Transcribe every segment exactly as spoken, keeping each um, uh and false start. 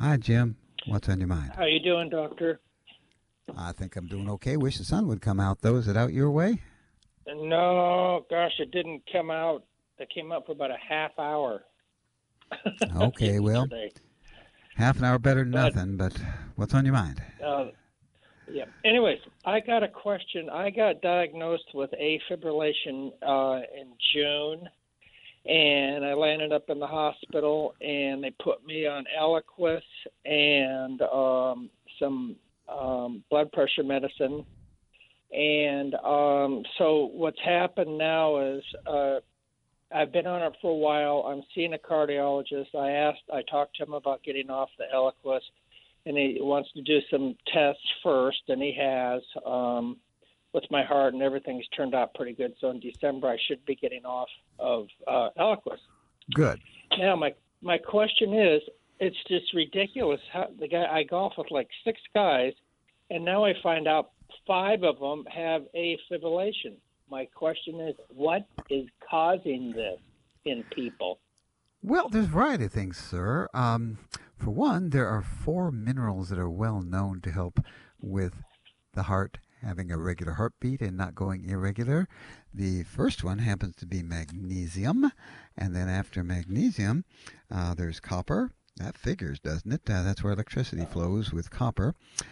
Hi, Jim. What's on your mind? How you doing, Doctor? I think I'm doing okay. Wish the sun would come out, though. Is it out your way? No, gosh, it didn't come out. It came out for about a half hour Okay, well, yesterday. half an hour better than But nothing, but what's on your mind? uh, yeah. Anyways, I got a question. I got diagnosed with afibrillation uh, in June, and I landed up in the hospital, and they put me on Eliquis and um, some um, blood pressure medicine. And um, so what's happened now is uh, I've been on it for a while. I'm seeing a cardiologist. I asked, I talked to him about getting off the Eliquis, and he wants to do some tests first, and he has um, with my heart, and everything's turned out pretty good. So in December, I should be getting off of uh, Eliquis. Good. Now, my my question is, it's just ridiculous. How the guy I golf with like six guys, and now I find out five of them have afibrillation. My question is, what is causing this in people? Well, there's a variety of things, sir. Um, for one, there are four minerals that are well known to help with the heart having a regular heartbeat and not going irregular. The first one happens to be magnesium, and then after magnesium, uh, there's copper. That figures, doesn't it? Uh, that's where electricity flows with copper.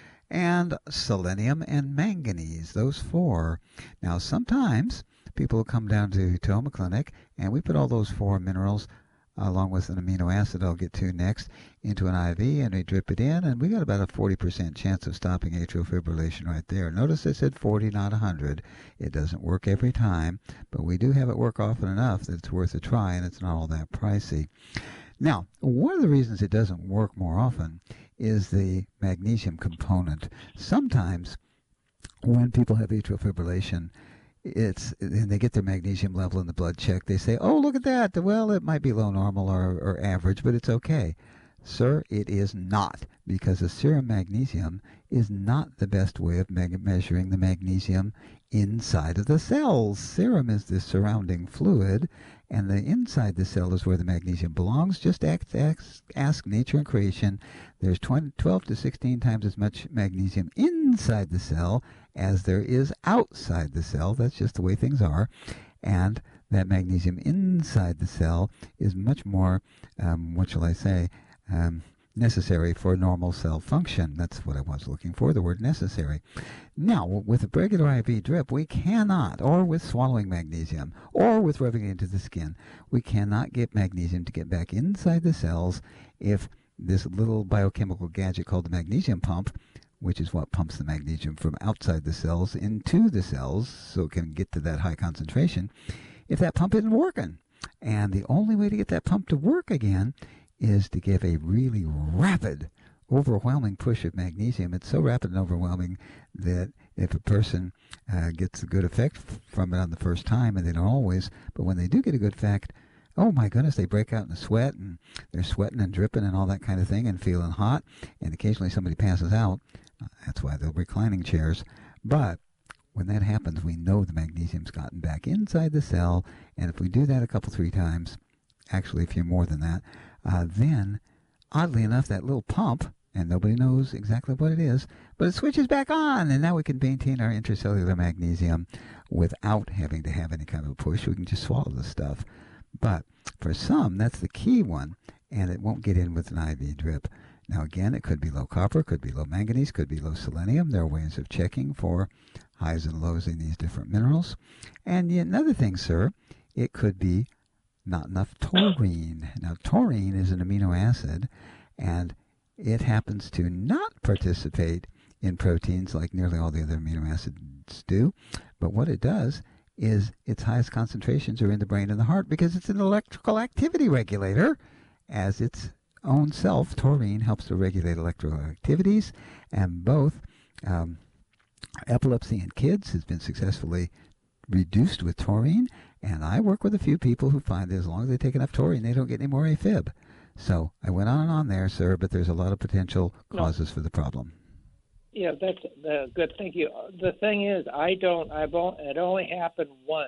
And selenium and manganese, those four. Now, sometimes people will come down to Toma Clinic, and we put all those four minerals along with an amino acid I'll get to next into an I V, and we drip it in, and we got about a forty percent chance of stopping atrial fibrillation right there. Notice I said forty, not one hundred. It doesn't work every time, but we do have it work often enough that it's worth a try, and it's not all that pricey. Now, one of the reasons it doesn't work more often is the magnesium component. Sometimes when people have atrial fibrillation, it's and they get their magnesium level in the blood check, they say, oh, look at that. Well, it might be low normal or, or average, but it's okay. Sir, it is not, because the serum magnesium is not the best way of me- measuring the magnesium inside of the cells. Serum is the surrounding fluid, and the inside the cell is where the magnesium belongs. Just ask, ask, ask nature and creation. There's twenty, twelve to sixteen times as much magnesium inside the cell as there is outside the cell. That's just the way things are. And that magnesium inside the cell is much more, um, what shall I say, um, necessary for normal cell function. That's what I was looking for, the word necessary. Now, with a regular I V drip, we cannot, or with swallowing magnesium, or with rubbing it into the skin, we cannot get magnesium to get back inside the cells if this little biochemical gadget called the magnesium pump, which is what pumps the magnesium from outside the cells into the cells so it can get to that high concentration, if that pump isn't working. And the only way to get that pump to work again is to give a really rapid, overwhelming push of magnesium. It's so rapid and overwhelming that if a person uh, gets a good effect from it on the first time, and they don't always, but when they do get a good effect, oh my goodness, they break out in a sweat, and they're sweating and dripping and all that kind of thing and feeling hot, and occasionally somebody passes out. Uh, that's why they're reclining chairs. But when that happens, we know the magnesium's gotten back inside the cell, and if we do that a couple, three times, actually a few more than that, uh, then, oddly enough, that little pump, and nobody knows exactly what it is, but it switches back on, and now we can maintain our intracellular magnesium without having to have any kind of a push. We can just swallow the stuff. But for some, that's the key one, and it won't get in with an I V drip. Now, again, it could be low copper, could be low manganese, could be low selenium. There are ways of checking for highs and lows in these different minerals. And yet another thing, sir, it could be not enough taurine. Now, taurine is an amino acid, and it happens to not participate in proteins like nearly all the other amino acids do. But what it does is its highest concentrations are in the brain and the heart because it's an electrical activity regulator. As its own self, taurine helps to regulate electrical activities, and both um, epilepsy in kids has been successfully reduced with taurine, and I work with a few people who find that as long as they take enough taurine, they don't get any more AFib. So I went on and on there, sir, but there's a lot of potential causes no. for the problem. Yeah, that's uh, good. Thank you. The thing is, I don't. I've only, it only happened once,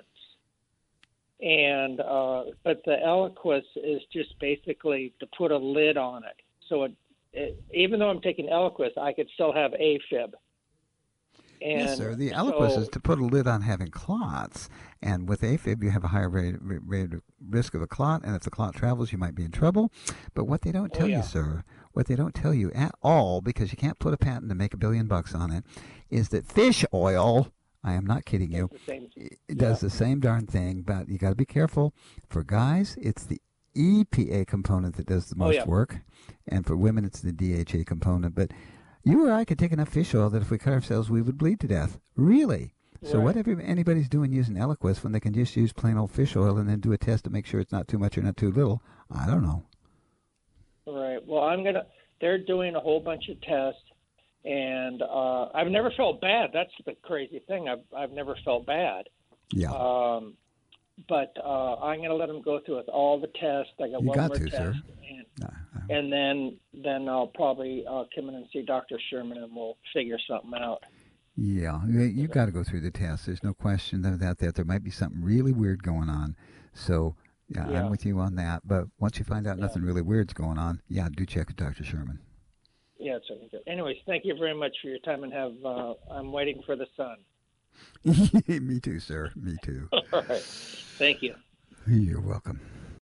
and uh, but the Eliquis is just basically to put a lid on it, so it it, even though I'm taking Eliquis, I could still have AFib. And yes, sir. The Eliquis so, is to put a lid on having clots, and with AFib, you have a higher rate, rate, risk of a clot, and if the clot travels, you might be in trouble. But what they don't tell oh, yeah. you, sir, what they don't tell you at all, because you can't put a patent to make a billion bucks on it, is that fish oil, I am not kidding you, the same, it yeah. does the same darn thing, but you got to be careful. For guys, it's the E P A component that does the most oh, yeah. work, and for women, it's the D H A component. But you or I could take enough fish oil that if we cut ourselves, we would bleed to death. Really? So right. what every, anybody's doing using Eliquis when they can just use plain old fish oil and then do a test to make sure it's not too much or not too little? I don't know. Right. Well, I'm gonna. They're doing a whole bunch of tests, and uh, I've never felt bad. That's the crazy thing. I've I've never felt bad. Yeah. Um, but uh, I'm gonna let them go through with all the tests. I got You one got more to, test, sir. and, Uh, uh, and then then I'll probably uh, come in and see Doctor Sherman, and we'll figure something out. yeah. You, you got to go through the test. There's no question about that. There might be something really weird going on. So, yeah, Yeah. I'm with you on that. But once you find out Yeah. nothing really weird's going on, yeah, do check with Doctor Sherman. Yeah, it's okay. Anyways, thank you very much for your time, and have uh, I'm waiting for the sun. Me too, sir. Me too. All right. Thank you. You're welcome.